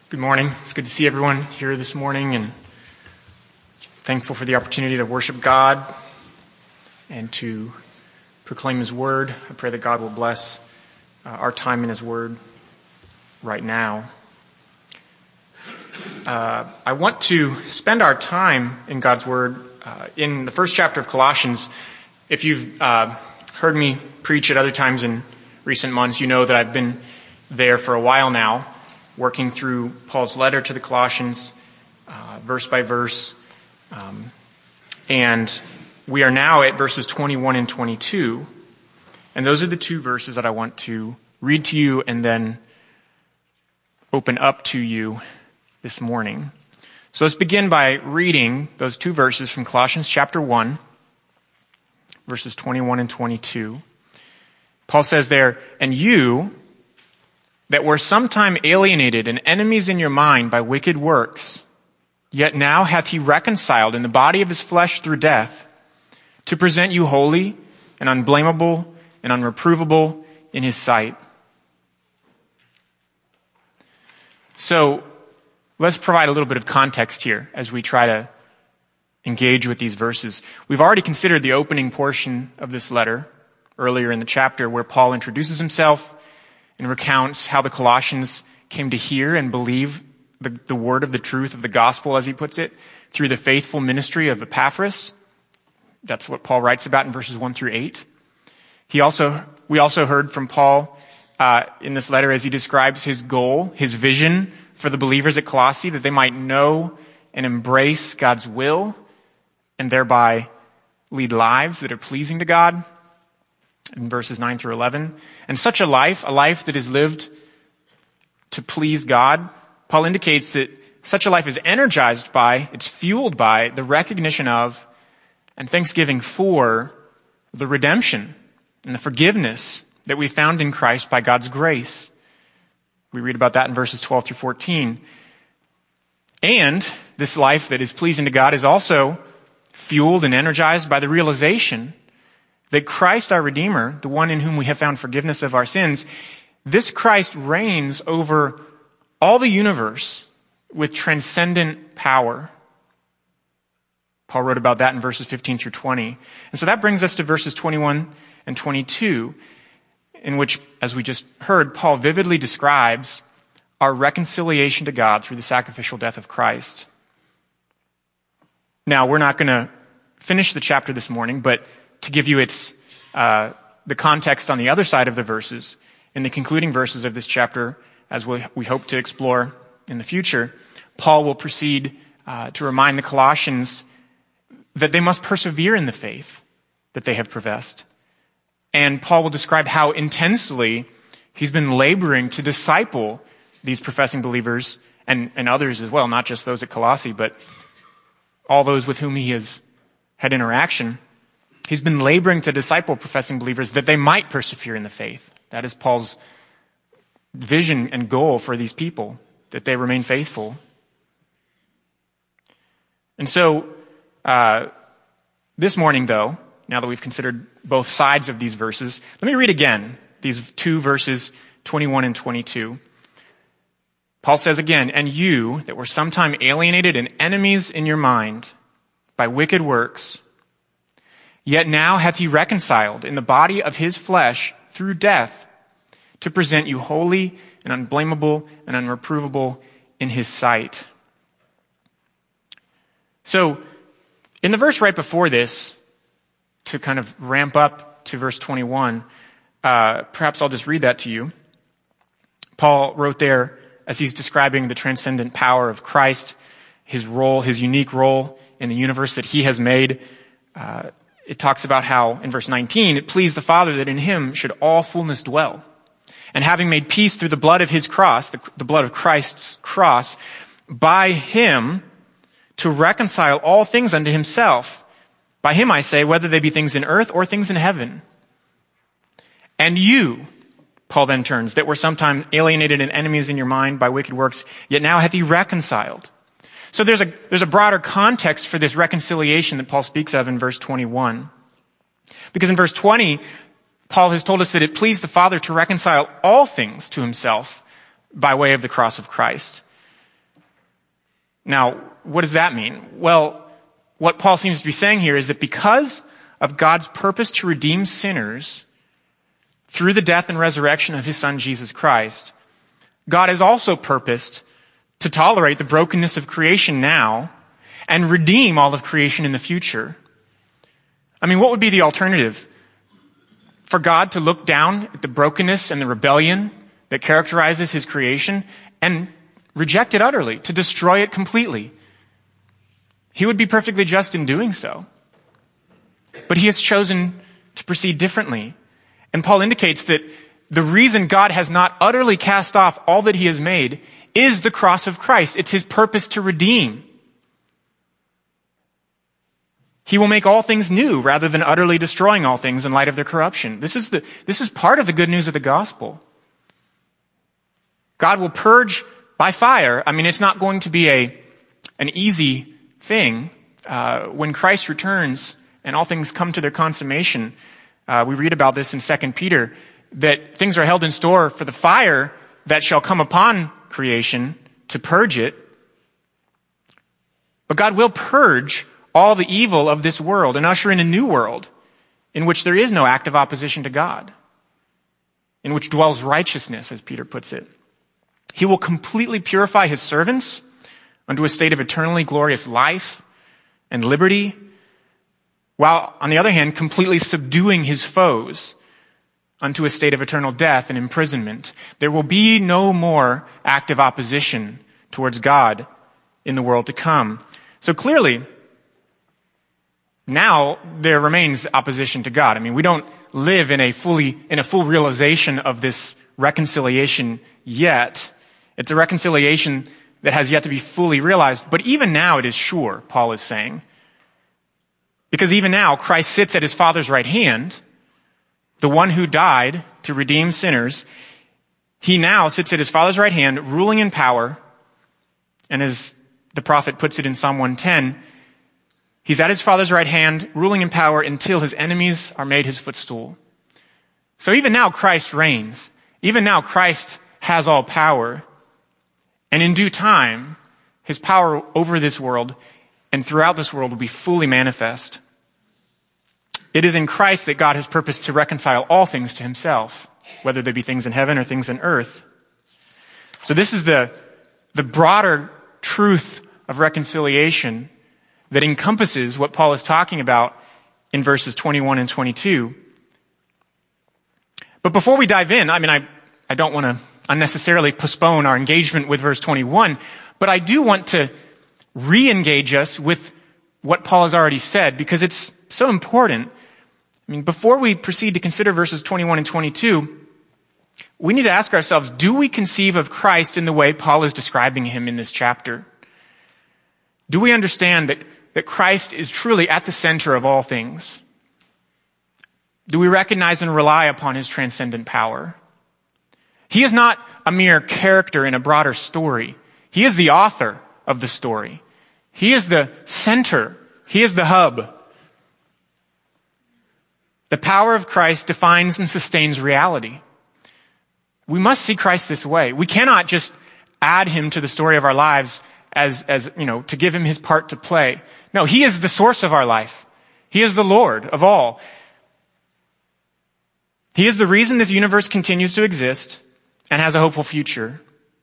Good morning. It's good to see everyone here this morning, and thankful for the opportunity to worship God and to proclaim His Word. I pray that God will bless our time in His Word right now. I want to spend our time in God's Word in the first chapter of Colossians. If you've heard me preach at other times in recent months, you know that I've been there for a while now, working through Paul's letter to the Colossians, verse by verse. And we are now at verses 21 and 22. And those are the two verses that I want to read to you and then open up to you this morning. So let's begin by reading those two verses from Colossians chapter 1, verses 21 and 22. Paul says there, "And you that were sometime alienated and enemies in your mind by wicked works, yet now hath he reconciled in the body of his flesh through death, to present you holy and unblameable and unreprovable in his sight." So let's provide a little bit of context here as we try to engage with these verses. We've already considered the opening portion of this letter earlier in the chapter, where Paul introduces himself and recounts how the Colossians came to hear and believe the word of the truth of the gospel, as he puts it, through the faithful ministry of Epaphras. That's what Paul writes about in verses 1 through 8. We also heard from Paul in this letter as he describes his goal, his vision for the believers at Colossae, that they might know and embrace God's will and thereby lead lives that are pleasing to God, in verses 9 through 11. And such a life that is lived to please God, Paul indicates that such a life is energized by, it's fueled by the recognition of and thanksgiving for the redemption and the forgiveness that we found in Christ by God's grace. We read about that in verses 12 through 14. And this life that is pleasing to God is also fueled and energized by the realization that Christ, our Redeemer, the one in whom we have found forgiveness of our sins, this Christ reigns over all the universe with transcendent power. Paul wrote about that in verses 15 through 20. And so that brings us to verses 21 and 22, in which, as we just heard, Paul vividly describes our reconciliation to God through the sacrificial death of Christ. Now, we're not going to finish the chapter this morning, but to give you the context on the other side of the verses, in the concluding verses of this chapter, as we hope to explore in the future, Paul will proceed to remind the Colossians that they must persevere in the faith that they have professed. And Paul will describe how intensely he's been laboring to disciple these professing believers and others as well, not just those at Colossae, but all those with whom he has had interaction. He's been laboring to disciple professing believers that they might persevere in the faith. That is Paul's vision and goal for these people, that they remain faithful. And so, this morning, though, now that we've considered both sides of these verses, let me read again these two verses, 21 and 22. Paul says again, "And you that were sometime alienated and enemies in your mind by wicked works, yet now hath he reconciled in the body of his flesh through death, to present you holy and unblameable and unreprovable in his sight." So, in the verse right before this, to kind of ramp up to verse 21, perhaps I'll just read that to you. Paul wrote there, as he's describing the transcendent power of Christ, his role, his unique role in the universe that he has made, it talks about how, in verse 19, it pleased the Father that in him should all fullness dwell. And having made peace through the blood of his cross, the blood of Christ's cross, by him to reconcile all things unto himself. By him, I say, whether they be things in earth or things in heaven. And you, Paul then turns, that were sometime alienated and enemies in your mind by wicked works, yet now hath he reconciled. So there's a broader context for this reconciliation that Paul speaks of in verse 21. Because in verse 20, Paul has told us that it pleased the Father to reconcile all things to himself by way of the cross of Christ. Now, what does that mean? Well, what Paul seems to be saying here is that because of God's purpose to redeem sinners through the death and resurrection of his Son, Jesus Christ, God has also purposed to tolerate the brokenness of creation now and redeem all of creation in the future. I mean, what would be the alternative? For God to look down at the brokenness and the rebellion that characterizes his creation and reject it utterly, to destroy it completely. He would be perfectly just in doing so. But he has chosen to proceed differently. And Paul indicates that the reason God has not utterly cast off all that he has made is the cross of Christ. It's his purpose to redeem. He will make all things new rather than utterly destroying all things in light of their corruption. This is part of the good news of the gospel. God will purge by fire. I mean, it's not going to be an easy thing. When Christ returns and all things come to their consummation, we read about this in 2 Peter, that things are held in store for the fire that shall come upon creation to purge it. But God will purge all the evil of this world and usher in a new world in which there is no active opposition to God, in which dwells righteousness, as Peter puts it. He will completely purify his servants unto a state of eternally glorious life and liberty, while, on the other hand, completely subduing his foes unto a state of eternal death and imprisonment. There will be no more active opposition towards God in the world to come. So clearly, now there remains opposition to God. I mean, we don't live in a full realization of this reconciliation yet. It's a reconciliation that has yet to be fully realized. But even now it is sure, Paul is saying. Because even now, Christ sits at his Father's right hand, the one who died to redeem sinners. He now sits at his Father's right hand, ruling in power. And as the prophet puts it in Psalm 110, he's at his Father's right hand, ruling in power until his enemies are made his footstool. So even now Christ reigns. Even now Christ has all power. And in due time, his power over this world and throughout this world will be fully manifest. It is in Christ that God has purposed to reconcile all things to himself, whether they be things in heaven or things in earth. So this is the broader truth of reconciliation that encompasses what Paul is talking about in verses 21 and 22. But before we dive in, I don't want to unnecessarily postpone our engagement with verse 21, but I do want to re-engage us with what Paul has already said, because it's so important. I mean, before we proceed to consider verses 21 and 22, we need to ask ourselves, do we conceive of Christ in the way Paul is describing him in this chapter? Do we understand that Christ is truly at the center of all things? Do we recognize and rely upon his transcendent power? He is not a mere character in a broader story. He is the author of the story. He is the center. He is the hub. The power of Christ defines and sustains reality. We must see Christ this way. We cannot just add him to the story of our lives as to give him his part to play. No, he is the source of our life. He is the Lord of all. He is the reason this universe continues to exist and has a hopeful future.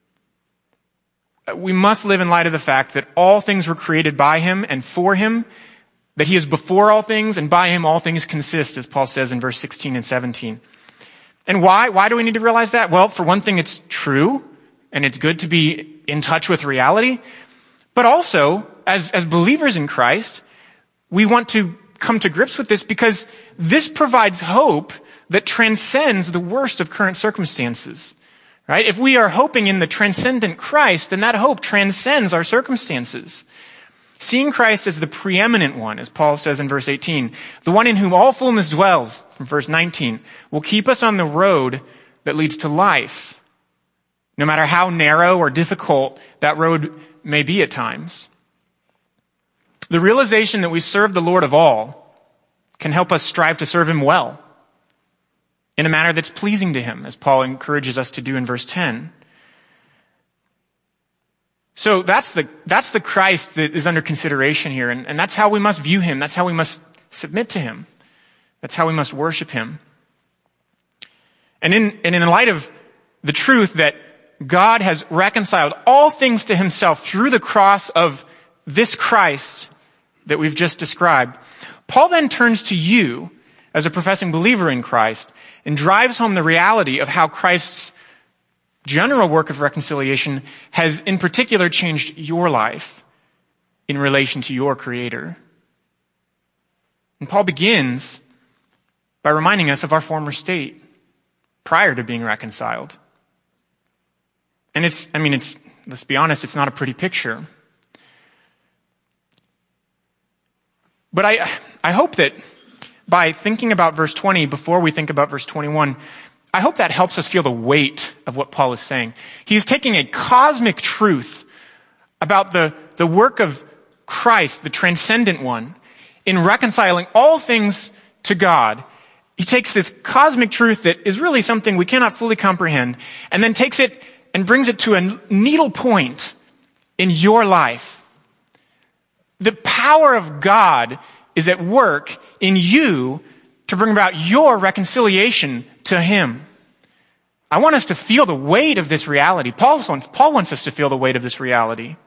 We must live in light of the fact that all things were created by him and for him, that he is before all things, and by him all things consist, as Paul says in verse 16 and 17. And why? Why do we need to realize that? Well, for one thing, it's true, and it's good to be in touch with reality. But also, as believers in Christ, we want to come to grips with this because this provides hope that transcends the worst of current circumstances. Right? If we are hoping in the transcendent Christ, then that hope transcends our circumstances. Seeing Christ as the preeminent one, as Paul says in verse 18, the one in whom all fullness dwells, from verse 19, will keep us on the road that leads to life, no matter how narrow or difficult that road may be at times. The realization that we serve the Lord of all can help us strive to serve him well, in a manner that's pleasing to him, as Paul encourages us to do in verse 10. So that's the Christ that is under consideration here, and that's how we must view him. That's how we must submit to him. That's how we must worship him. And in light of the truth that God has reconciled all things to himself through the cross of this Christ that we've just described, Paul then turns to you as a professing believer in Christ and drives home the reality of how Christ's general work of reconciliation has in particular changed your life in relation to your Creator. And Paul begins by reminding us of our former state prior to being reconciled. And let's be honest, it's not a pretty picture. But I hope that by thinking about verse 20 before we think about verse 21, I hope that helps us feel the weight of what Paul is saying. He's taking a cosmic truth about the work of Christ, the transcendent one, in reconciling all things to God. He takes this cosmic truth that is really something we cannot fully comprehend, and then takes it and brings it to a needle point in your life. The power of God is at work in you to bring about your reconciliation to him. I want us to feel the weight of this reality. Paul wants us to feel the weight of this reality.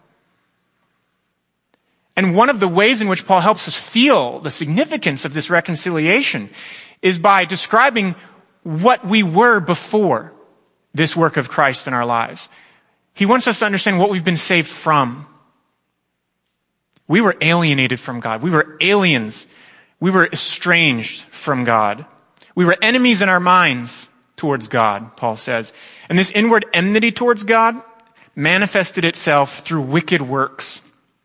And one of the ways in which Paul helps us feel the significance of this reconciliation is by describing what we were before this work of Christ in our lives. He wants us to understand what we've been saved from. We were alienated from God. We were aliens. We were estranged from God. We were enemies in our minds towards God, Paul says. And this inward enmity towards God manifested itself through wicked works.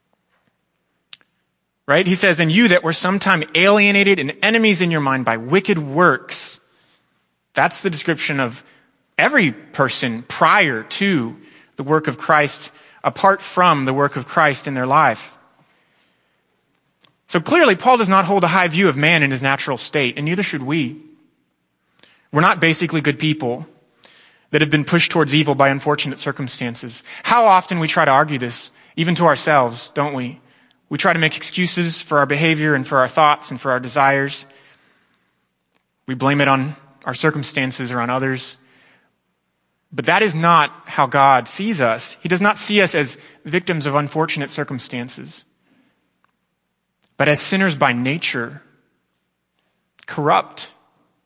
Right? He says, and you that were sometime alienated and enemies in your mind by wicked works. That's the description of every person prior to the work of Christ, apart from the work of Christ in their life. So clearly, Paul does not hold a high view of man in his natural state, and neither should we. We're not basically good people that have been pushed towards evil by unfortunate circumstances. How often we try to argue this, even to ourselves, don't we? We try to make excuses for our behavior and for our thoughts and for our desires. We blame it on our circumstances or on others. But that is not how God sees us. He does not see us as victims of unfortunate circumstances, but as sinners by nature, corrupt.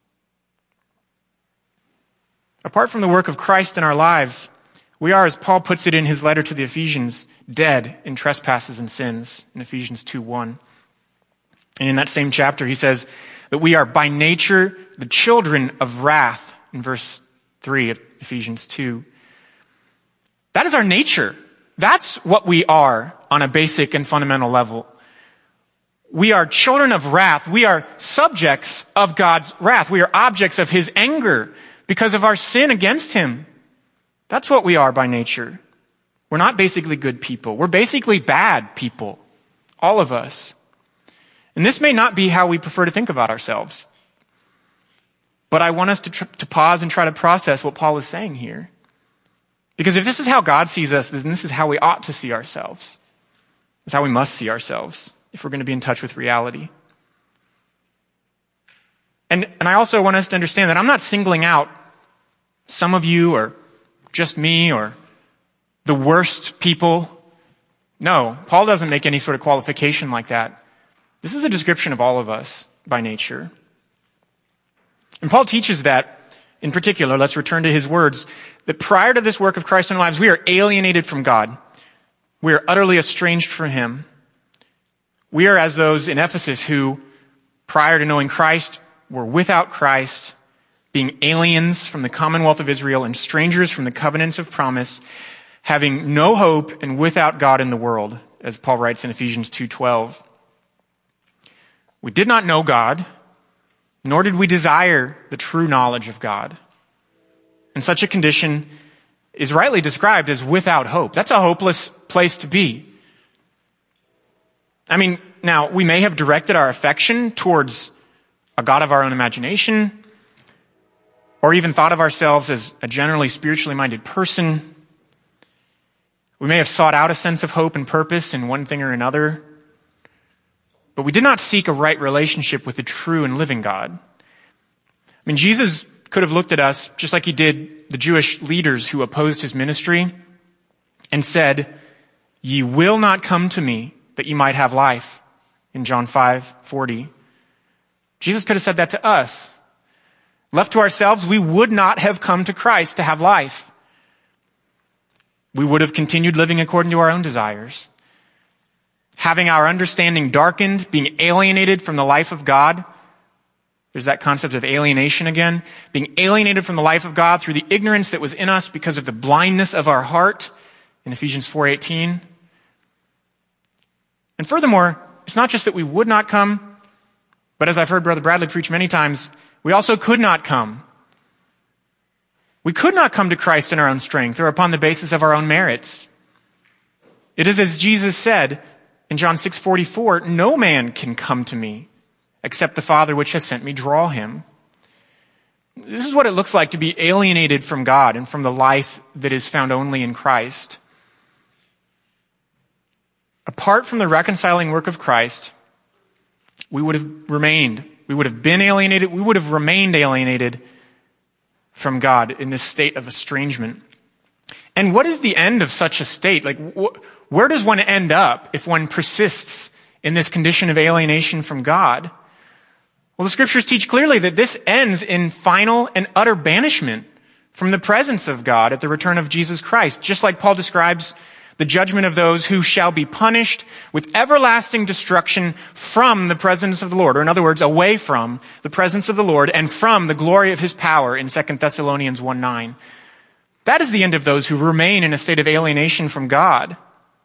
Apart from the work of Christ in our lives, we are, as Paul puts it in his letter to the Ephesians, dead in trespasses and sins, in Ephesians 2:1. And in that same chapter, he says that we are by nature the children of wrath, in verse 3 of Ephesians 2. That is our nature. That's what we are on a basic and fundamental level. We are children of wrath. We are subjects of God's wrath. We are objects of his anger because of our sin against him. That's what we are by nature. We're not basically good people. We're basically bad people. All of us. And this may not be how we prefer to think about ourselves. But I want us to pause and try to process what Paul is saying here. Because if this is how God sees us, then this is how we ought to see ourselves. It's how we must see ourselves if we're going to be in touch with reality. And I also want us to understand that I'm not singling out some of you or just me or the worst people. No, Paul doesn't make any sort of qualification like that. This is a description of all of us by nature. And Paul teaches that, in particular, let's return to his words, that prior to this work of Christ in our lives, we are alienated from God. We are utterly estranged from him. We are as those in Ephesus who, prior to knowing Christ, were without Christ, being aliens from the commonwealth of Israel and strangers from the covenants of promise, having no hope and without God in the world, as Paul writes in Ephesians 2:12. We did not know God, nor did we desire the true knowledge of God. And such a condition is rightly described as without hope. That's a hopeless place to be. I mean, now, we may have directed our affection towards a God of our own imagination, or even thought of ourselves as a generally spiritually minded person. We may have sought out a sense of hope and purpose in one thing or another, but we did not seek a right relationship with the true and living God. I mean, Jesus could have looked at us just like he did the Jewish leaders who opposed his ministry and said, "Ye will not come to me that ye might have life," in John 5:40. Jesus could have said that to us. Left to ourselves, we would not have come to Christ to have life. We would have continued living according to our own desires, having our understanding darkened, being alienated from the life of God. There's that concept of alienation again, being alienated from the life of God through the ignorance that was in us because of the blindness of our heart in Ephesians 4:18. And furthermore, it's not just that we would not come, but as I've heard Brother Bradley preach many times, we also could not come. We could not come to Christ in our own strength or upon the basis of our own merits. It is as Jesus said in John 6:44, "No man can come to me except the Father which has sent me draw him." This is what it looks like to be alienated from God and from the life that is found only in Christ. Apart from the reconciling work of Christ, we would have been alienated, we would have remained alienated from God in this state of estrangement. And what is the end of such a state? Like, where does one end up if one persists in this condition of alienation from God? Well, the scriptures teach clearly that this ends in final and utter banishment from the presence of God at the return of Jesus Christ, just like Paul describes the judgment of those who shall be punished with everlasting destruction from the presence of the Lord, or in other words, away from the presence of the Lord and from the glory of his power in 2 Thessalonians 1:9. That is the end of those who remain in a state of alienation from God.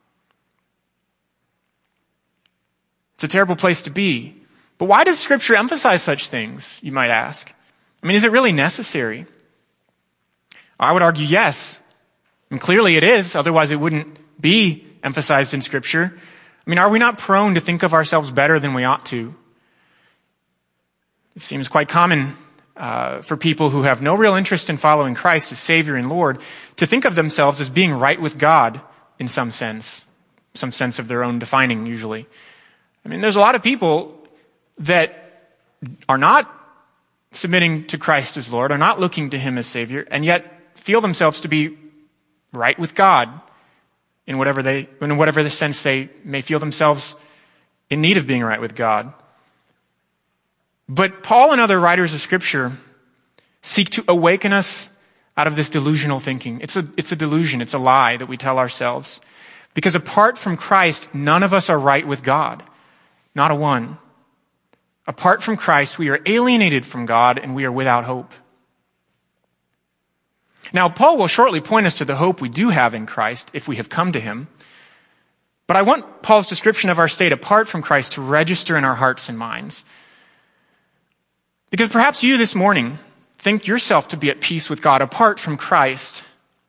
It's a terrible place to be. But why does Scripture emphasize such things, you might ask? I mean, is it really necessary? I would argue yes. And clearly it is, otherwise it wouldn't be emphasized in Scripture. I mean, are we not prone to think of ourselves better than we ought to? It seems quite common for people who have no real interest in following Christ as Savior and Lord to think of themselves as being right with God in some sense of their own defining usually. I mean, there's a lot of people that are not submitting to Christ as Lord, are not looking to him as Savior, and yet feel themselves to be right with God in whatever the sense they may feel themselves in need of being right with God. But Paul and other writers of Scripture seek to awaken us out of this delusional thinking. It's a delusion. It's a lie that we tell ourselves. Because apart from Christ, none of us are right with God. Not a one. Apart from Christ, we are alienated from God and we are without hope. Now, Paul will shortly point us to the hope we do have in Christ if we have come to him. But I want Paul's description of our state apart from Christ to register in our hearts and minds. Because perhaps you this morning think yourself to be at peace with God apart from Christ.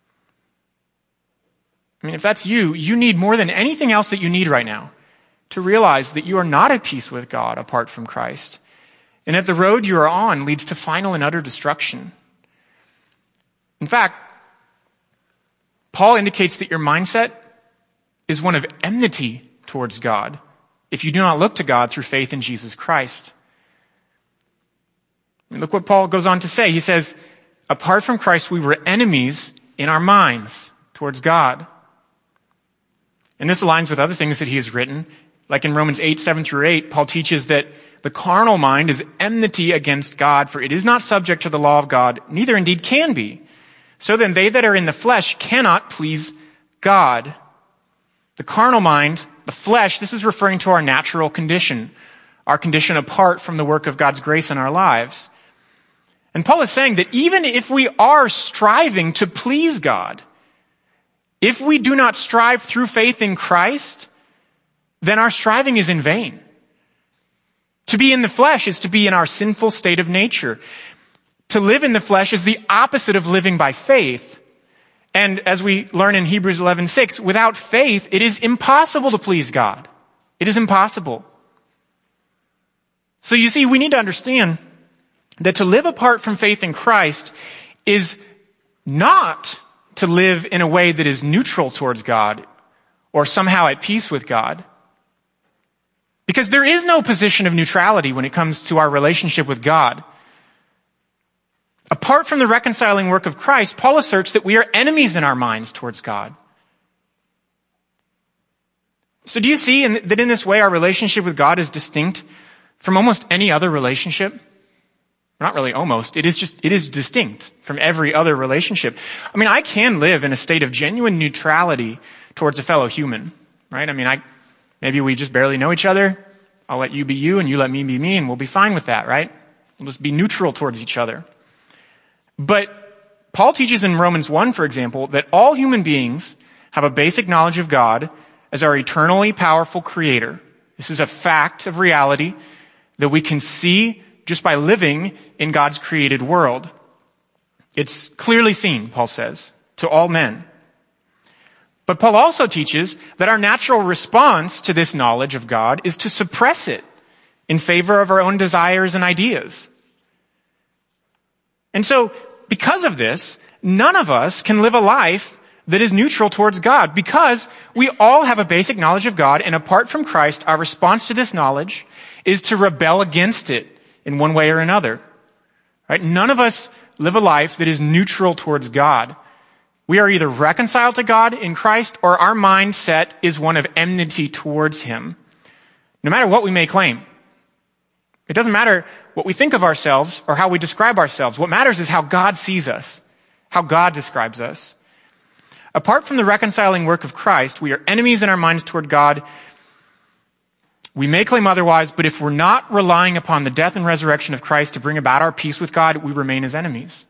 I mean, if that's you, you need more than anything else that you need right now to realize that you are not at peace with God apart from Christ, and that the road you are on leads to final and utter destruction. In fact, Paul indicates that your mindset is one of enmity towards God if you do not look to God through faith in Jesus Christ. I mean, look what Paul goes on to say. He says, apart from Christ, we were enemies in our minds towards God. And this aligns with other things that he has written. Like in Romans 8:7-8, Paul teaches that the carnal mind is enmity against God, for it is not subject to the law of God, neither indeed can be. So then they that are in the flesh cannot please God. The carnal mind, the flesh, this is referring to our natural condition, our condition apart from the work of God's grace in our lives. And Paul is saying that even if we are striving to please God, if we do not strive through faith in Christ, then our striving is in vain. To be in the flesh is to be in our sinful state of nature. To live in the flesh is the opposite of living by faith. And as we learn in Hebrews 11:6, without faith, it is impossible to please God. It is impossible. So you see, we need to understand that to live apart from faith in Christ is not to live in a way that is neutral towards God or somehow at peace with God. Because there is no position of neutrality when it comes to our relationship with God. Apart from the reconciling work of Christ, Paul asserts that we are enemies in our minds towards God. So do you see that in this way our relationship with God is distinct from almost any other relationship? Not really almost. It is distinct from every other relationship. I mean, I can live in a state of genuine neutrality towards a fellow human, right? I mean, maybe we just barely know each other. I'll let you be you and you let me be me and we'll be fine with that, right? We'll just be neutral towards each other. But Paul teaches in Romans 1, for example, that all human beings have a basic knowledge of God as our eternally powerful creator. This is a fact of reality that we can see just by living in God's created world. It's clearly seen, Paul says, to all men. But Paul also teaches that our natural response to this knowledge of God is to suppress it in favor of our own desires and ideas. And so, because of this, none of us can live a life that is neutral towards God, because we all have a basic knowledge of God, and apart from Christ, our response to this knowledge is to rebel against it in one way or another. Right? None of us live a life that is neutral towards God. We are either reconciled to God in Christ, or our mindset is one of enmity towards Him. No matter what we may claim. It doesn't matter what we think of ourselves or how we describe ourselves. What matters is how God sees us, how God describes us. Apart from the reconciling work of Christ, we are enemies in our minds toward God. We may claim otherwise, but if we're not relying upon the death and resurrection of Christ to bring about our peace with God, we remain as enemies.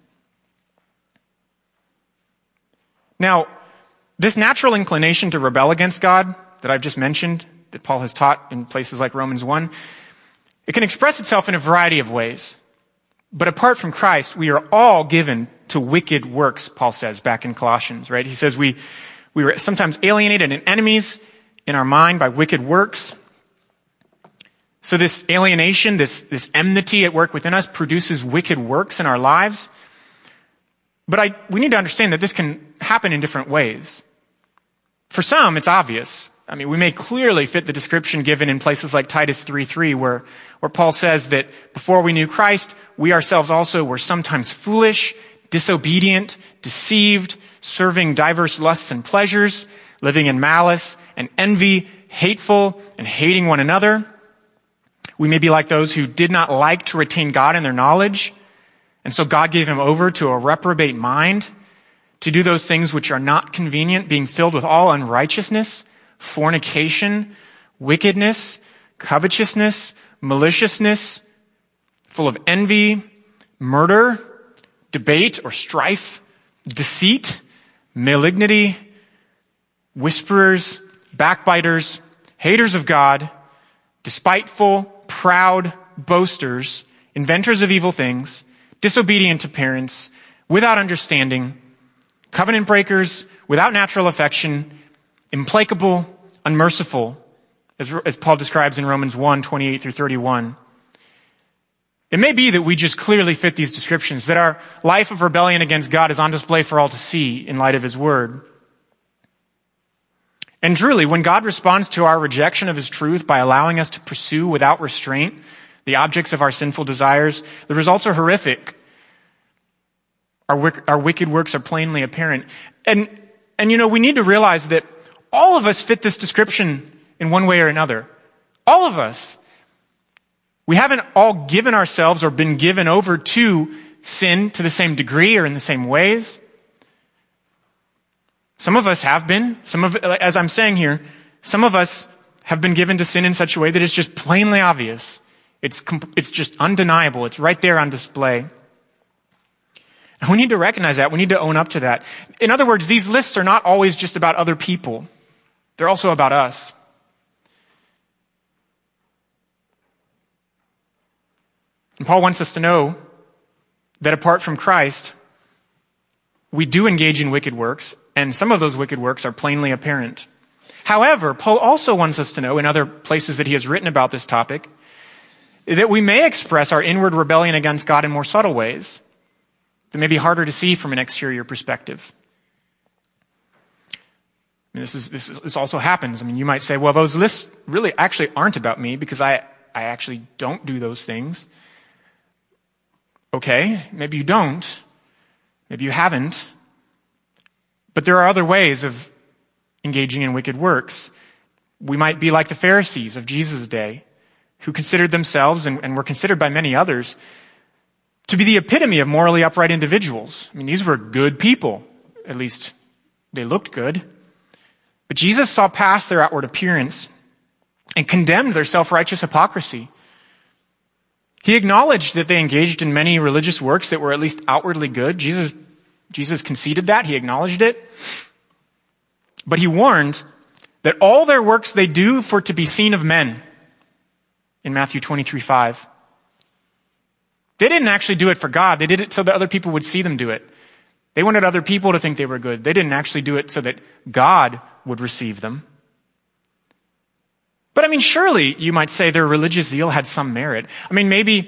Now, this natural inclination to rebel against God that I've just mentioned, that Paul has taught in places like Romans 1, it can express itself in a variety of ways. But apart from Christ, we are all given to wicked works, Paul says back in Colossians, right? He says we were sometimes alienated and enemies in our mind by wicked works. So this alienation, this enmity at work within us produces wicked works in our lives. But we need to understand that this can happen in different ways. For some, it's obvious. I mean, we may clearly fit the description given in places like Titus 3:3, where Paul says that before we knew Christ, we ourselves also were sometimes foolish, disobedient, deceived, serving diverse lusts and pleasures, living in malice and envy, hateful and hating one another. We may be like those who did not like to retain God in their knowledge, and so God gave him over to a reprobate mind to do those things which are not convenient, being filled with all unrighteousness, fornication, wickedness, covetousness, maliciousness, full of envy, murder, debate or strife, deceit, malignity, whisperers, backbiters, haters of God, despiteful, proud, boasters, inventors of evil things, disobedient to parents, without understanding, covenant breakers, without natural affection, implacable, unmerciful, as Paul describes in Romans 1:28 through 31. It may be that we just clearly fit these descriptions, that our life of rebellion against God is on display for all to see in light of His Word. And truly, when God responds to our rejection of His truth by allowing us to pursue without restraint the objects of our sinful desires, the results are horrific. Our wicked works are plainly apparent. And we need to realize that all of us fit this description in one way or another. All of us. We haven't all given ourselves or been given over to sin to the same degree or in the same ways. Some of us have been. As I'm saying here, some of us have been given to sin in such a way that it's just plainly obvious. It's just undeniable. It's right there on display. And we need to recognize that. We need to own up to that. In other words, these lists are not always just about other people. They're also about us. And Paul wants us to know that apart from Christ, we do engage in wicked works, and some of those wicked works are plainly apparent. However, Paul also wants us to know, in other places that he has written about this topic, that we may express our inward rebellion against God in more subtle ways that may be harder to see from an exterior perspective. I mean, this also happens. I mean, you might say, well, those lists really actually aren't about me because I actually don't do those things. Okay, maybe you don't. Maybe you haven't. But there are other ways of engaging in wicked works. We might be like the Pharisees of Jesus' day, who considered themselves, and were considered by many others, to be the epitome of morally upright individuals. I mean, these were good people. At least they looked good. But Jesus saw past their outward appearance and condemned their self-righteous hypocrisy. He acknowledged that they engaged in many religious works that were at least outwardly good. Jesus conceded that. He acknowledged it. But he warned that all their works they do for to be seen of men. In Matthew 23:5. They didn't actually do it for God. They did it so that other people would see them do it. They wanted other people to think they were good. They didn't actually do it so that God would receive them. But I mean, surely you might say their religious zeal had some merit. I mean, maybe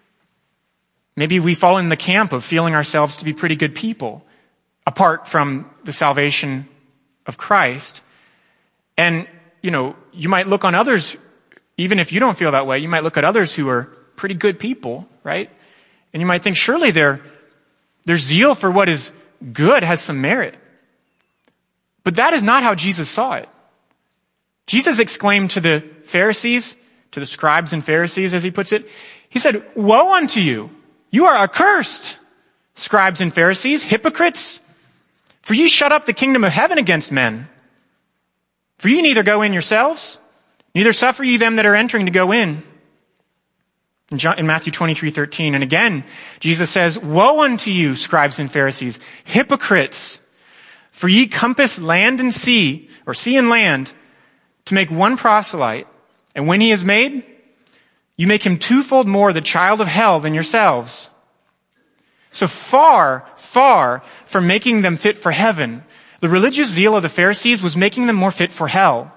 we fall in the camp of feeling ourselves to be pretty good people, apart from the salvation of Christ. And, you might look on others, even if you don't feel that way, you might look at others who are pretty good people, right? And you might think, surely their zeal for what is good has some merit. But that is not how Jesus saw it. Jesus exclaimed to the Pharisees, to the scribes and Pharisees, as he puts it, he said, "Woe unto you! You are accursed, scribes and Pharisees, hypocrites! For ye shut up the kingdom of heaven against men. For ye neither go in yourselves, neither suffer ye them that are entering to go in." In Matthew 23:13. And again, Jesus says, "Woe unto you, scribes and Pharisees, hypocrites! For ye compass land and sea, or sea and land, to make one proselyte, and when he is made, you make him twofold more the child of hell than yourselves." So far from making them fit for heaven, the religious zeal of the Pharisees was making them more fit for hell.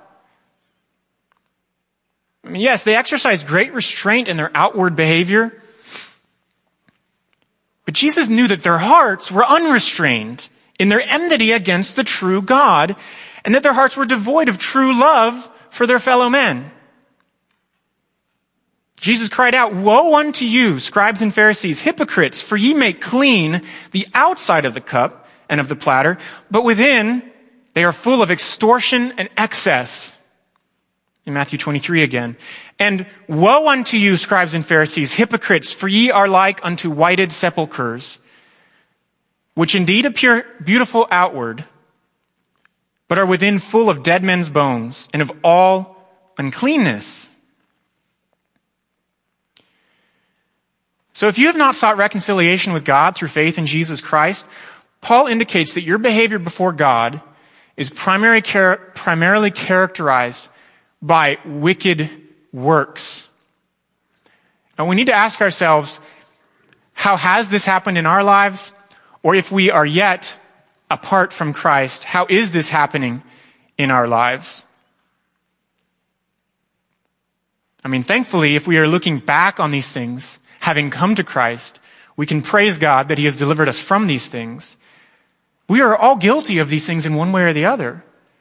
I mean, yes, they exercised great restraint in their outward behavior, but Jesus knew that their hearts were unrestrained in their enmity against the true God, and that their hearts were devoid of true love for their fellow men. Jesus cried out, "Woe unto you, scribes and Pharisees, hypocrites, for ye make clean the outside of the cup and of the platter, but within they are full of extortion and excess." In Matthew 23 again. "And woe unto you, scribes and Pharisees, hypocrites, for ye are like unto whited sepulchres, which indeed appear beautiful outward, but are within full of dead men's bones and of all uncleanness." So if you have not sought reconciliation with God through faith in Jesus Christ, Paul indicates that your behavior before God is primarily characterized by wicked works. And we need to ask ourselves, how has this happened in our lives? Or if we are yet apart from Christ, how is this happening in our lives? I mean, thankfully, if we are looking back on these things, having come to Christ, we can praise God that he has delivered us from these things. We are all guilty of these things in one way or the other.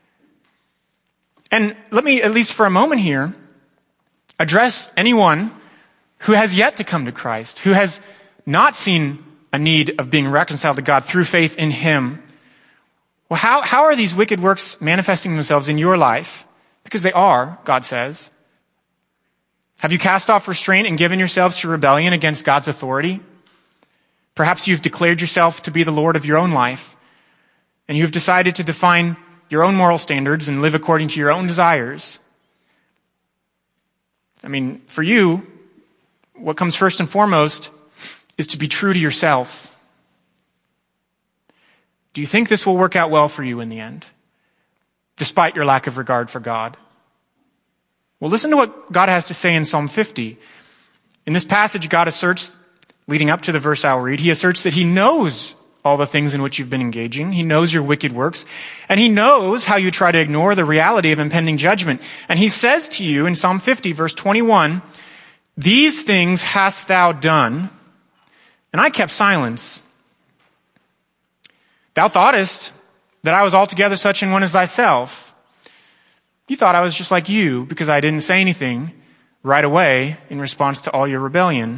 And let me, at least for a moment here, address anyone who has yet to come to Christ, who has not seen a need of being reconciled to God through faith in him. Well, how are these wicked works manifesting themselves in your life? Because they are, God says. Have you cast off restraint and given yourselves to rebellion against God's authority? Perhaps you've declared yourself to be the Lord of your own life, and you've decided to define your own moral standards and live according to your own desires. I mean, for you, what comes first and foremost is to be true to yourself. Do you think this will work out well for you in the end, despite your lack of regard for God? Well, listen to what God has to say in Psalm 50. In this passage, God asserts, leading up to the verse I'll read, he asserts that he knows all the things in which you've been engaging. He knows your wicked works, and he knows how you try to ignore the reality of impending judgment. And he says to you in Psalm 50, verse 21, "These things hast thou done, and I kept silence. Thou thoughtest that I was altogether such an one as thyself. You thought I was just like you because I didn't say anything right away in response to all your rebellion.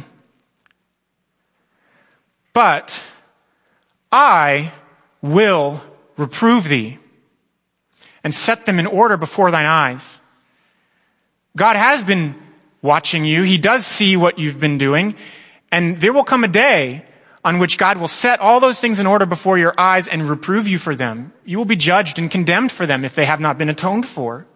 But I will reprove thee and set them in order before thine eyes. God has been watching you. He does see what you've been doing. And there will come a day on which God will set all those things in order before your eyes and reprove you for them. You will be judged and condemned for them if they have not been atoned for.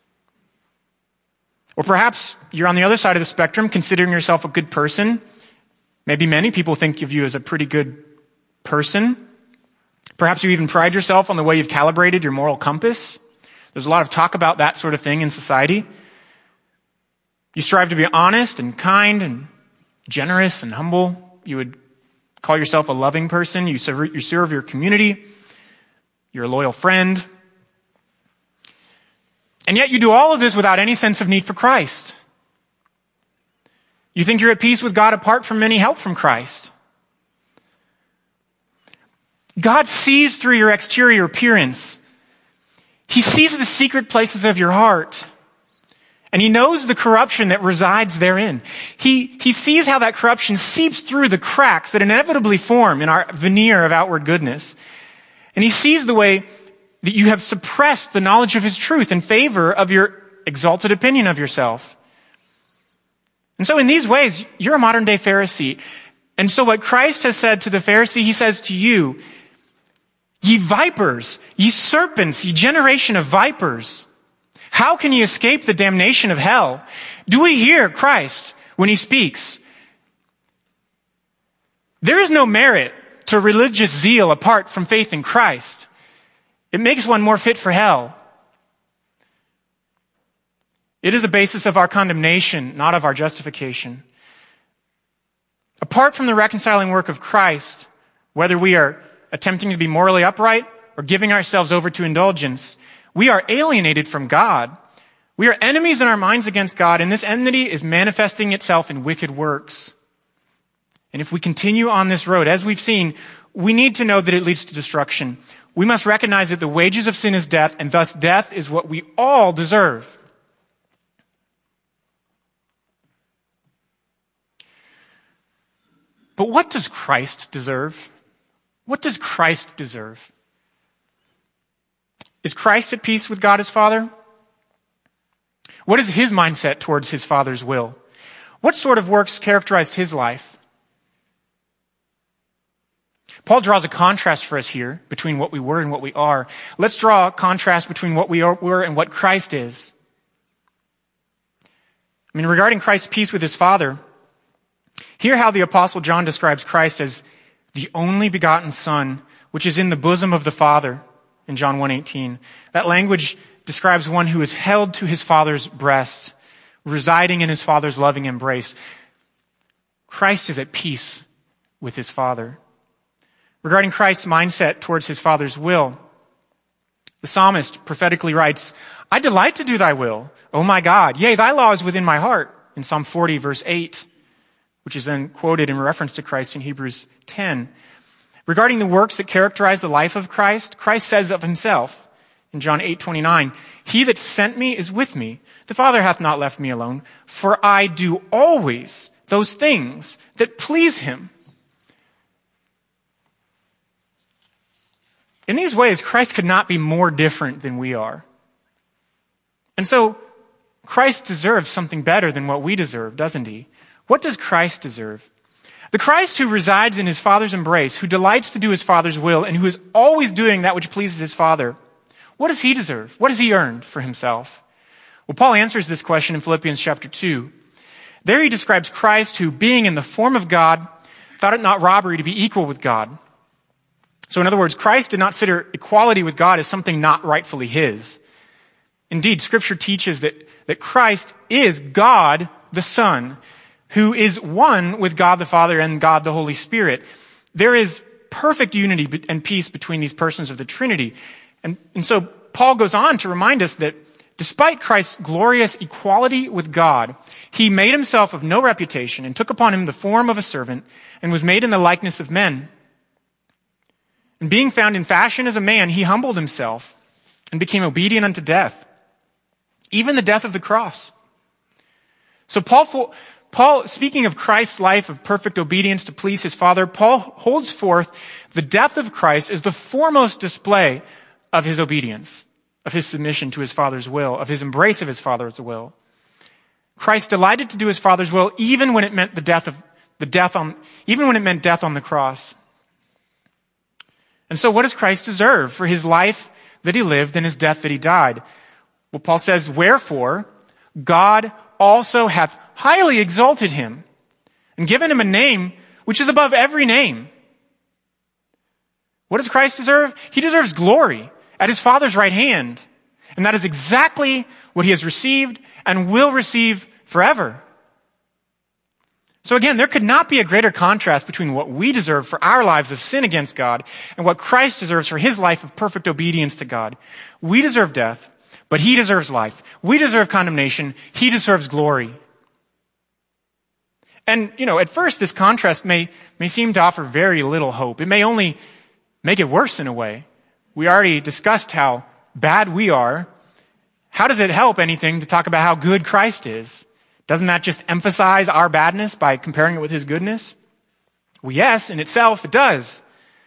Or perhaps you're on the other side of the spectrum, considering yourself a good person. Maybe many people think of you as a pretty good person. Perhaps you even pride yourself on the way you've calibrated your moral compass. There's a lot of talk about that sort of thing in society. You strive to be honest and kind and generous and humble. You would call yourself a loving person. You serve your community. You're a loyal friend. And yet you do all of this without any sense of need for Christ. You think you're at peace with God apart from any help from Christ. God sees through your exterior appearance. He sees the secret places of your heart. And he knows the corruption that resides therein. He sees how that corruption seeps through the cracks that inevitably form in our veneer of outward goodness. And he sees the way that you have suppressed the knowledge of his truth in favor of your exalted opinion of yourself. And so in these ways, you're a modern day Pharisee. And so what Christ has said to the Pharisee, he says to you, ye vipers, ye serpents, ye generation of vipers. How can ye escape the damnation of hell? Do we hear Christ when he speaks? There is no merit to religious zeal apart from faith in Christ. It makes one more fit for hell. It is a basis of our condemnation, not of our justification. Apart from the reconciling work of Christ, whether we are attempting to be morally upright or giving ourselves over to indulgence, we are alienated from God. We are enemies in our minds against God, and this enmity is manifesting itself in wicked works. And if we continue on this road, as we've seen, we need to know that it leads to destruction. We must recognize that the wages of sin is death, and thus death is what we all deserve. But what does Christ deserve? What does Christ deserve? Is Christ at peace with God his Father? What is his mindset towards his Father's will? What sort of works characterized his life? Paul draws a contrast for us here between what we were and what we are. Let's draw a contrast between what we were and what Christ is. Regarding Christ's peace with his Father, hear how the Apostle John describes Christ as the only begotten Son, which is in the bosom of the Father in John 1:18. That language describes one who is held to his Father's breast, residing in his Father's loving embrace. Christ is at peace with his Father. Regarding Christ's mindset towards his Father's will, the psalmist prophetically writes, I delight to do thy will, O my God. Yea, thy law is within my heart, in Psalm 40, verse 8, which is then quoted in reference to Christ in Hebrews 10. Regarding the works that characterize the life of Christ, Christ says of himself in John 8:29, he that sent me is with me. The Father hath not left me alone, for I do always those things that please him. In these ways, Christ could not be more different than we are. And so, Christ deserves something better than what we deserve, doesn't he? What does Christ deserve? The Christ who resides in his Father's embrace, who delights to do his Father's will, and who is always doing that which pleases his Father, what does he deserve? What has he earned for himself? Well, Paul answers this question in Philippians chapter 2. There he describes Christ who, being in the form of God, thought it not robbery to be equal with God. So in other words, Christ did not consider equality with God as something not rightfully his. Indeed, Scripture teaches that Christ is God the Son, who is one with God the Father and God the Holy Spirit. There is perfect unity and peace between these persons of the Trinity. And so Paul goes on to remind us that despite Christ's glorious equality with God, he made himself of no reputation and took upon him the form of a servant and was made in the likeness of men. And being found in fashion as a man, he humbled himself and became obedient unto death, even the death of the cross. So Paul, speaking of Christ's life of perfect obedience to please his Father, Paul holds forth the death of Christ as the foremost display of his obedience, of his submission to his Father's will, of his embrace of his Father's will. Christ delighted to do his Father's will even when it meant death on the cross. And so what does Christ deserve for his life that he lived and his death that he died? Well, Paul says, wherefore God also hath highly exalted him and given him a name which is above every name. What does Christ deserve? He deserves glory at his Father's right hand. And that is exactly what he has received and will receive forever. So again, there could not be a greater contrast between what we deserve for our lives of sin against God and what Christ deserves for his life of perfect obedience to God. We deserve death, but he deserves life. We deserve condemnation. He deserves glory. And, at first this contrast may seem to offer very little hope. It may only make it worse in a way. We already discussed how bad we are. How does it help anything to talk about how good Christ is? Doesn't that just emphasize our badness by comparing it with his goodness? Well, yes, in itself it does.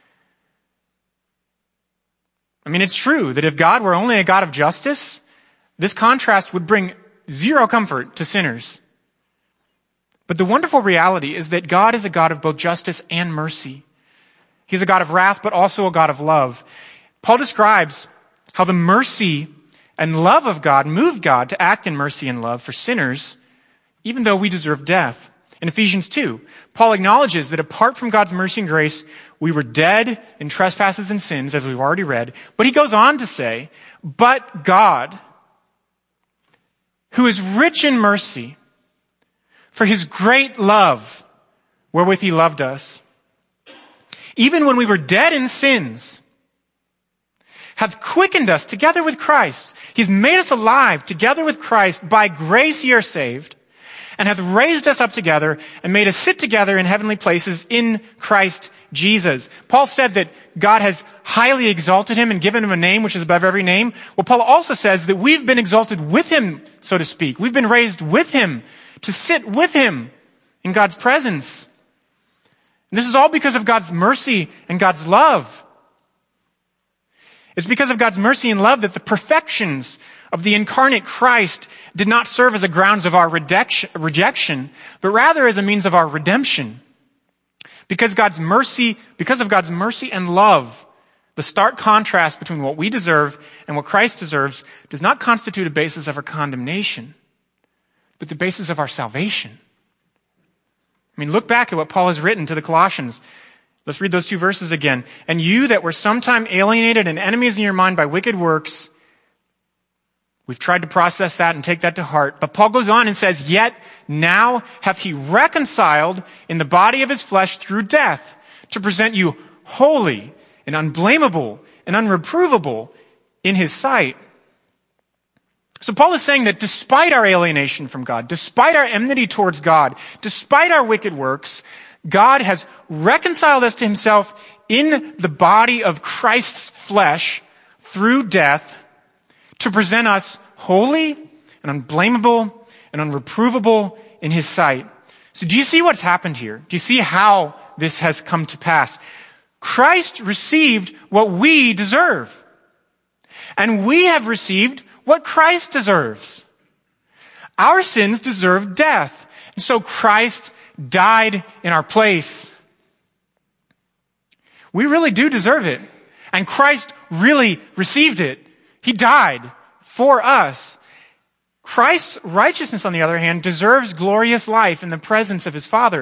It's true that if God were only a God of justice, this contrast would bring zero comfort to sinners. But the wonderful reality is that God is a God of both justice and mercy. He's a God of wrath, but also a God of love. Paul describes how the mercy and love of God moved God to act in mercy and love for sinners, even though we deserve death. In Ephesians 2, Paul acknowledges that apart from God's mercy and grace, we were dead in trespasses and sins, as we've already read. But he goes on to say, but God, who is rich in mercy, for his great love, wherewith he loved us, even when we were dead in sins, hath quickened us together with Christ. He's made us alive together with Christ. By grace ye are saved, and hath raised us up together and made us sit together in heavenly places in Christ Jesus. Paul said that God has highly exalted him and given him a name which is above every name. Well, Paul also says that we've been exalted with him, so to speak. We've been raised with him to sit with him in God's presence. And this is all because of God's mercy and God's love. It's because of God's mercy and love that the perfections of the incarnate Christ did not serve as a grounds of our rejection, but rather as a means of our redemption. Because of God's mercy and love, the stark contrast between what we deserve and what Christ deserves does not constitute a basis of our condemnation, but the basis of our salvation. Look back at what Paul has written to the Colossians. Let's read those two verses again. And you that were sometime alienated and enemies in your mind by wicked works. We've tried to process that and take that to heart. But Paul goes on and says, yet now hath he reconciled in the body of his flesh through death to present you holy and unblameable and unreprovable in his sight. So Paul is saying that despite our alienation from God, despite our enmity towards God, despite our wicked works, God has reconciled us to himself in the body of Christ's flesh through death to present us holy and unblameable and unreprovable in his sight. So do you see what's happened here? Do you see how this has come to pass? Christ received what we deserve. And we have received what Christ deserves. Our sins deserve death. And so Christ died in our place. We really do deserve it. And Christ really received it. He died for us. Christ's righteousness, on the other hand, deserves glorious life in the presence of his Father.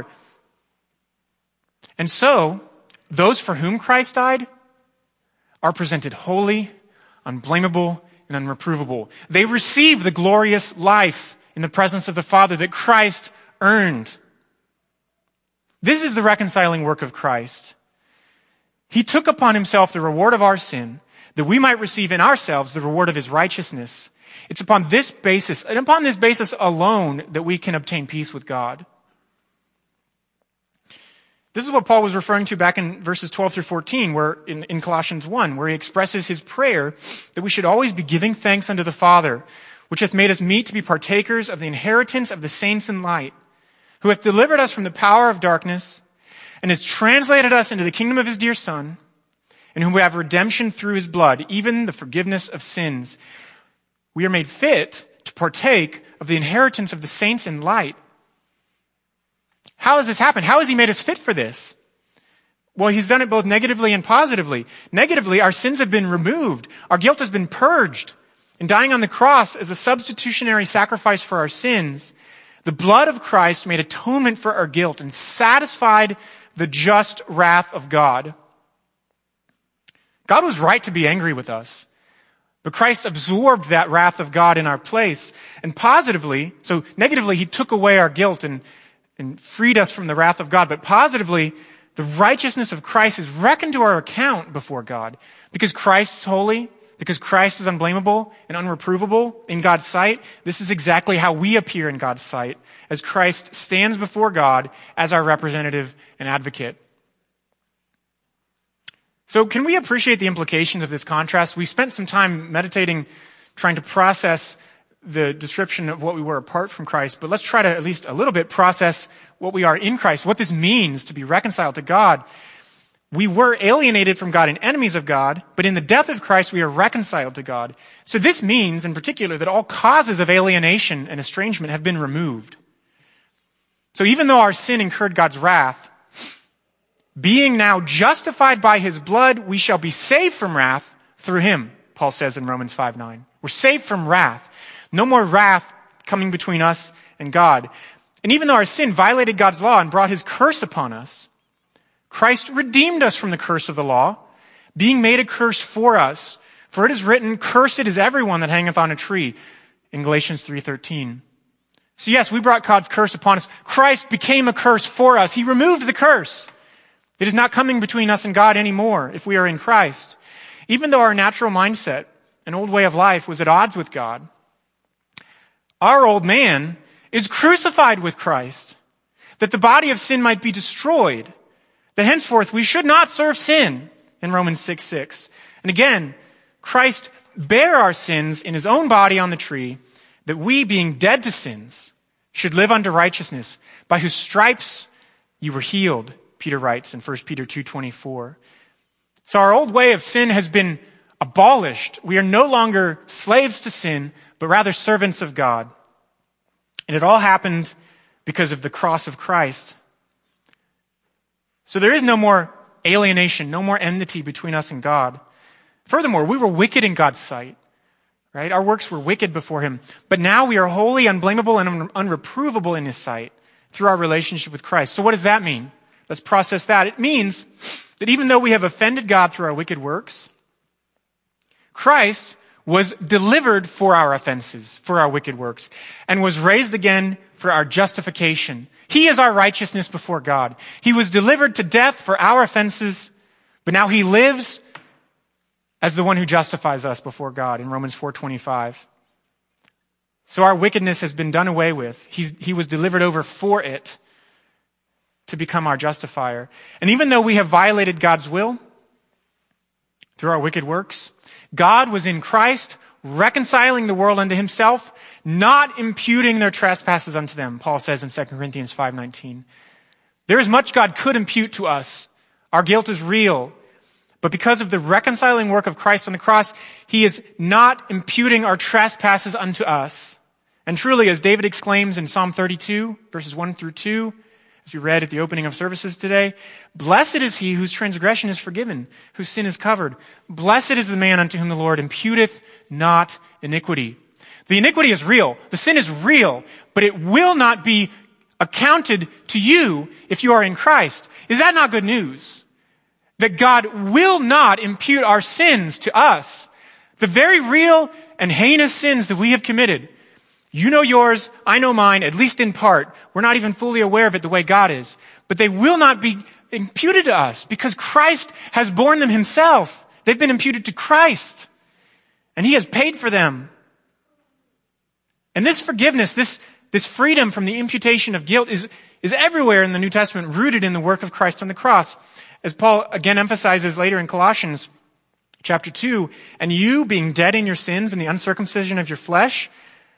And so, those for whom Christ died are presented holy, unblameable, and unreprovable. They receive the glorious life in the presence of the Father that Christ earned. This is the reconciling work of Christ. He took upon himself the reward of our sin, that we might receive in ourselves the reward of his righteousness. It's upon this basis, and upon this basis alone, that we can obtain peace with God. This is what Paul was referring to back in verses 12 through 14, where in Colossians 1, where he expresses his prayer that we should always be giving thanks unto the Father, which hath made us meet to be partakers of the inheritance of the saints in light, who hath delivered us from the power of darkness, and has translated us into the kingdom of his dear Son, in whom we have redemption through his blood, even the forgiveness of sins. We are made fit to partake of the inheritance of the saints in light. How has this happened? How has he made us fit for this? Well, he's done it both negatively and positively. Negatively, our sins have been removed. Our guilt has been purged. In dying on the cross as a substitutionary sacrifice for our sins, the blood of Christ made atonement for our guilt and satisfied the just wrath of God. God was right to be angry with us, but Christ absorbed that wrath of God in our place. And positively, so negatively, he took away our guilt and freed us from the wrath of God. But positively, the righteousness of Christ is reckoned to our account before God. Because Christ is holy, because Christ is unblameable and unreprovable in God's sight, this is exactly how we appear in God's sight, as Christ stands before God as our representative and advocate. So can we appreciate the implications of this contrast? We spent some time meditating, trying to process the description of what we were apart from Christ, but let's try to at least a little bit process what we are in Christ, what this means to be reconciled to God. We were alienated from God and enemies of God, but in the death of Christ, we are reconciled to God. So this means, in particular, that all causes of alienation and estrangement have been removed. So even though our sin incurred God's wrath, being now justified by his blood, we shall be saved from wrath through him, Paul says in Romans 5:9. We're saved from wrath. No more wrath coming between us and God. And even though our sin violated God's law and brought his curse upon us, Christ redeemed us from the curse of the law, being made a curse for us. For it is written, cursed is everyone that hangeth on a tree, in Galatians 3:13. So yes, we brought God's curse upon us. Christ became a curse for us. He removed the curse. It is not coming between us and God anymore if we are in Christ. Even though our natural mindset, an old way of life, was at odds with God, our old man is crucified with Christ, that the body of sin might be destroyed, that henceforth we should not serve sin, in Romans 6:6. And again, Christ bare our sins in his own body on the tree, that we, being dead to sins, should live unto righteousness, by whose stripes you were healed, Peter writes in 1 Peter 2:24. So our old way of sin has been abolished. We are no longer slaves to sin, but rather servants of God. And it all happened because of the cross of Christ. So there is no more alienation, no more enmity between us and God. Furthermore, we were wicked in God's sight, right? Our works were wicked before him. But now we are holy, unblameable, and unreprovable in his sight through our relationship with Christ. So what does that mean? Let's process that. It means that even though we have offended God through our wicked works, Christ was delivered for our offenses, for our wicked works, and was raised again for our justification. He is our righteousness before God. He was delivered to death for our offenses, but now he lives as the one who justifies us before God in Romans 4:25. So our wickedness has been done away with. He was delivered over for it to become our justifier. And even though we have violated God's will through our wicked works, God was in Christ, reconciling the world unto himself, not imputing their trespasses unto them, Paul says in 2 Corinthians 5:19. There is much God could impute to us. Our guilt is real. But because of the reconciling work of Christ on the cross, he is not imputing our trespasses unto us. And truly, as David exclaims in Psalm 32, verses 1 through 2, as we read at the opening of services today, blessed is he whose transgression is forgiven, whose sin is covered. Blessed is the man unto whom the Lord imputeth not iniquity. The iniquity is real. The sin is real, but it will not be accounted to you if you are in Christ. Is that not good news? That God will not impute our sins to us. The very real and heinous sins that we have committed. You know yours, I know mine, at least in part. We're not even fully aware of it the way God is. But they will not be imputed to us because Christ has borne them himself. They've been imputed to Christ. And he has paid for them. And this forgiveness, this this freedom from the imputation of guilt is everywhere in the New Testament, rooted in the work of Christ on the cross. As Paul again emphasizes later in Colossians chapter 2, and you being dead in your sins and the uncircumcision of your flesh,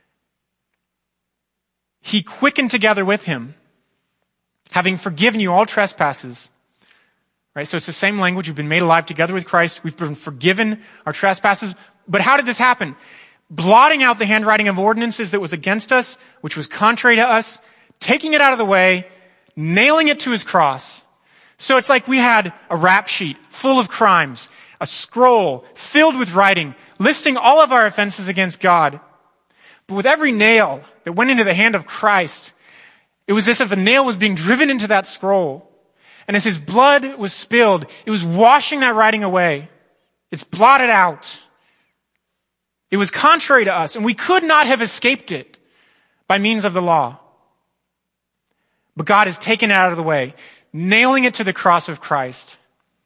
he quickened together with him, having forgiven you all trespasses. Right? So it's the same language. We've been made alive together with Christ. We've been forgiven our trespasses. But how did this happen? Blotting out the handwriting of ordinances that was against us, which was contrary to us, taking it out of the way, nailing it to his cross. So it's like we had a rap sheet full of crimes, a scroll filled with writing, listing all of our offenses against God. But with every nail that went into the hand of Christ, it was as if a nail was being driven into that scroll. And as his blood was spilled, it was washing that writing away. It's blotted out. It was contrary to us, and we could not have escaped it by means of the law. But God has taken it out of the way, nailing it to the cross of Christ.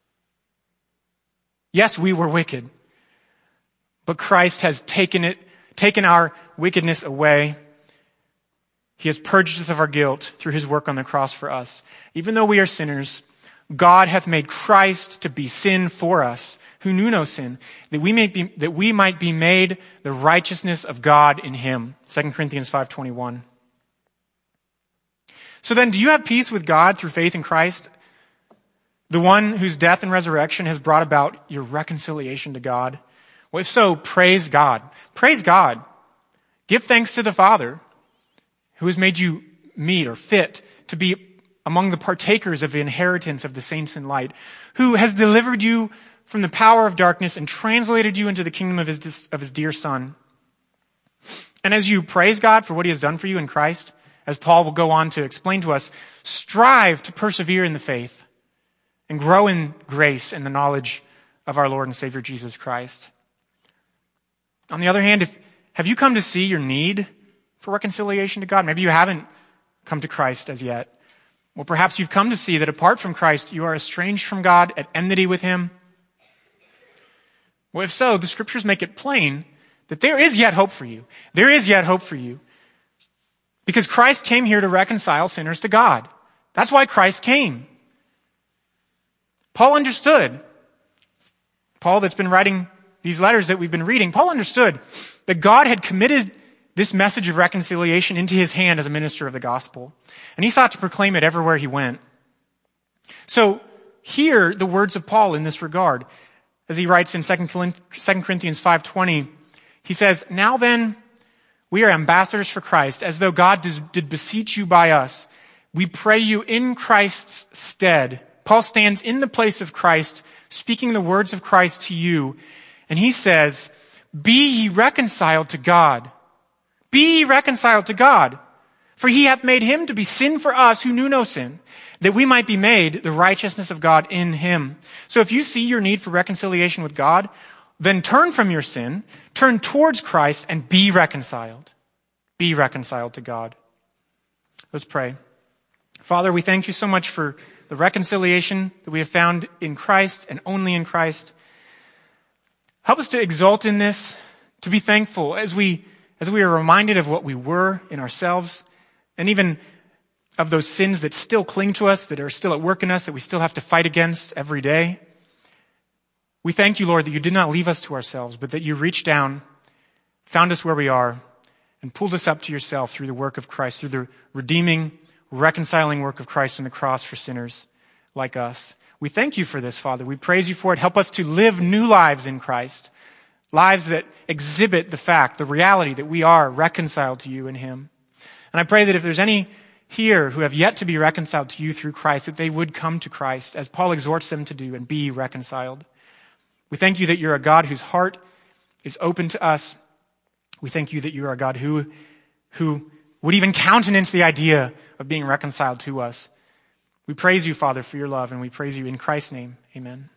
Yes, we were wicked, but Christ has taken our wickedness away. He has purged us of our guilt through his work on the cross for us. Even though we are sinners, God hath made Christ to be sin for us, who knew no sin, that we might be made the righteousness of God in him. 2 Corinthians 5:21. So then, do you have peace with God through faith in Christ, the one whose death and resurrection has brought about your reconciliation to God? Well, if so, praise God. Praise God. Give thanks to the Father, who has made you meet or fit to be among the partakers of the inheritance of the saints in light, who has delivered you from the power of darkness and translated you into the kingdom of his dear Son. And as you praise God for what he has done for you in Christ, as Paul will go on to explain to us, strive to persevere in the faith and grow in grace and the knowledge of our Lord and Savior Jesus Christ. On the other hand, have you come to see your need for reconciliation to God? Maybe you haven't come to Christ as yet. Well, perhaps you've come to see that apart from Christ, you are estranged from God, at enmity with him. Well, if so, the scriptures make it plain that there is yet hope for you. There is yet hope for you. Because Christ came here to reconcile sinners to God. That's why Christ came. Paul understood. Paul, that's been writing these letters that we've been reading, Paul understood that God had committed this message of reconciliation into his hand as a minister of the gospel. And he sought to proclaim it everywhere he went. So hear the words of Paul in this regard. As he writes in 2 Corinthians 5:20, he says, "Now then, we are ambassadors for Christ, as though God did beseech you by us. We pray you in Christ's stead." Paul stands in the place of Christ, speaking the words of Christ to you. And he says, "Be ye reconciled to God. Be ye reconciled to God. For he hath made him to be sin for us who knew no sin, that we might be made the righteousness of God in him." So if you see your need for reconciliation with God, then turn from your sin, turn towards Christ, and be reconciled. Be reconciled to God. Let's pray. Father, we thank you so much for the reconciliation that we have found in Christ and only in Christ. Help us to exult in this, to be thankful as we are reminded of what we were in ourselves, and even of those sins that still cling to us, that are still at work in us, that we still have to fight against every day. We thank you, Lord, that you did not leave us to ourselves, but that you reached down, found us where we are, and pulled us up to yourself through the work of Christ, through the redeeming, reconciling work of Christ on the cross for sinners like us. We thank you for this, Father. We praise you for it. Help us to live new lives in Christ, lives that exhibit the fact, the reality that we are reconciled to you in him. And I pray that if there's any here who have yet to be reconciled to you through Christ, that they would come to Christ, as Paul exhorts them to do, and be reconciled. We thank you that you're a God whose heart is open to us. We thank you that you are a God who would even countenance the idea of being reconciled to us. We praise you, Father, for your love, and we praise you in Christ's name. Amen.